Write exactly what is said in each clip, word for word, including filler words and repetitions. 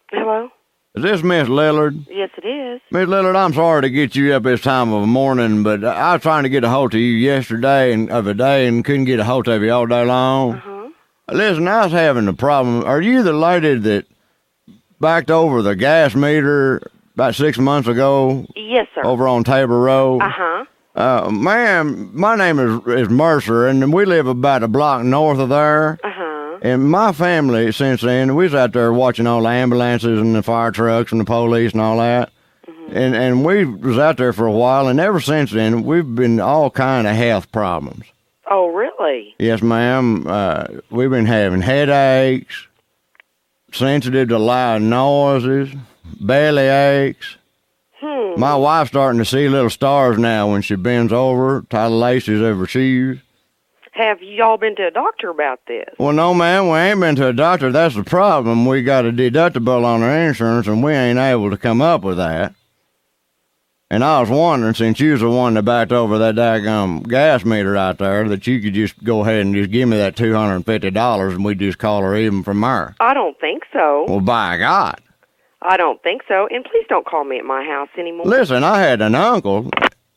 Hello? Is this Miss Lillard? Yes, it is. Miss Lillard, I'm sorry to get you up this time of the morning, but I was trying to get a hold of you yesterday and of a day and couldn't get a hold of you all day long. Uh-huh. Listen, I was having a problem. Are you the lady that backed over the gas meter about six months ago? Yes, sir. Over on Tabor Road? Uh-huh. Uh, ma'am, my name is, is Mercer, and we live about a block north of there. Uh-huh. And my family, since then, we was out there watching all the ambulances and the fire trucks and the police and all that. Mm-hmm. And and we was out there for a while, and ever since then, we've been all kind of health problems. Oh, really? Yes, ma'am. Uh, we've been having headaches, sensitive to loud noises, belly aches. Hmm. My wife's starting to see little stars now when she bends over, tie the laces of her shoes. Have y'all been to a doctor about this? Well, no, ma'am, we ain't been to a doctor. That's the problem. We got a deductible on our insurance, and we ain't able to come up with that. And I was wondering, since you was the one that backed over that daggum gas meter out there, that you could just go ahead and just give me that two hundred fifty dollars, and we'd just call her even from there. I don't think so. Well, by God. I don't think so. And please don't call me at my house anymore. Listen, I had an uncle.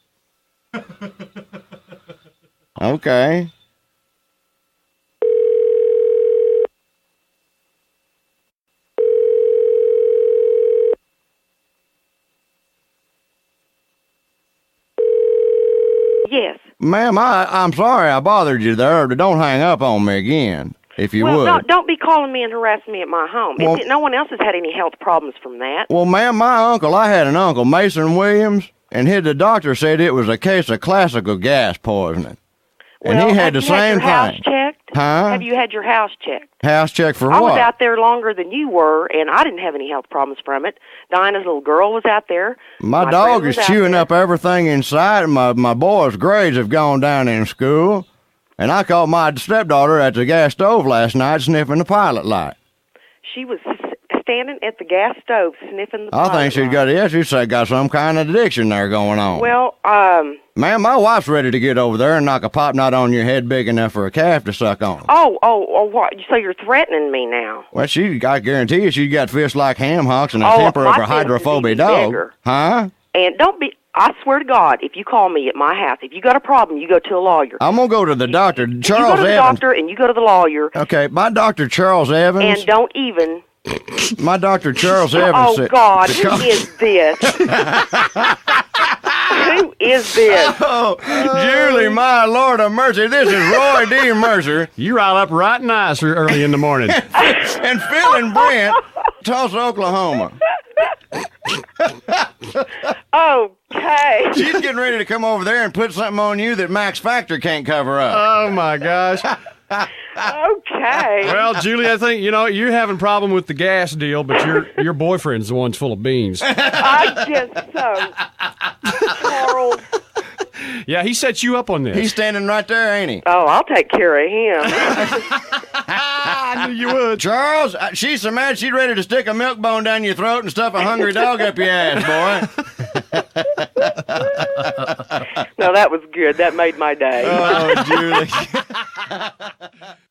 Okay. Yes. Ma'am, I, I'm sorry I bothered you there. Don't hang up on me again, if you well, would. Don't, don't be calling me and harassing me at my home. Well, It- no one else has had any health problems from that. Well, ma'am, my uncle, I had an uncle, Mason Williams, and his, the doctor said it was a case of classical gas poisoning. And well, he had have the you had same your house thing. checked? Huh? Have you had your house checked? House check for I what? was out there longer than you were, and I didn't have any health problems from it. Dinah's little girl was out there. My, My dog friend is was out chewing there. up everything inside. My my boys' grades have gone down in school. And I caught my stepdaughter at the gas stove last night sniffing the pilot light. She was s- standing at the gas stove sniffing the I pilot think she's light. got, yeah, she's got some kind of addiction there going on. Well, um... Ma'am, my wife's ready to get over there and knock a pop knot on your head big enough for a calf to suck on. Oh, oh, oh, what? So you're threatening me now? Well, she, I guarantee you, she's got fists like ham hocks and a Oh, temper my of a fist is hydrophobic even dog. bigger. Huh? And don't be... I swear to God, if you call me at my house, if you got a problem, you go to a lawyer. I'm going to go to the doctor. you Charles go to the Evans. doctor and you go to the lawyer. Okay, my doctor, Charles Evans. And don't even... My doctor, Charles Evans. Oh, said, God, who is this? Who is this? Oh, Julie, my Lord of mercy, this is Roy D. Mercer. You rile up right nice early in the morning. And Phil and Brent, Tulsa, Oklahoma. Okay. She's getting ready to come over there and put something on you that Max Factor can't cover up. Oh, my gosh. Okay. Well, Julie, I think, you know, you're having a problem with the gas deal, but your your boyfriend's the one's full of beans. I guess so. Charles. Yeah, he set you up on this. He's standing right there, ain't he? Oh, I'll take care of him. I knew you would. Charles, uh, she's so mad she's ready to stick a milk bone down your throat and stuff a hungry dog up your ass, boy. No, that was good. That made my day. Oh, Julie.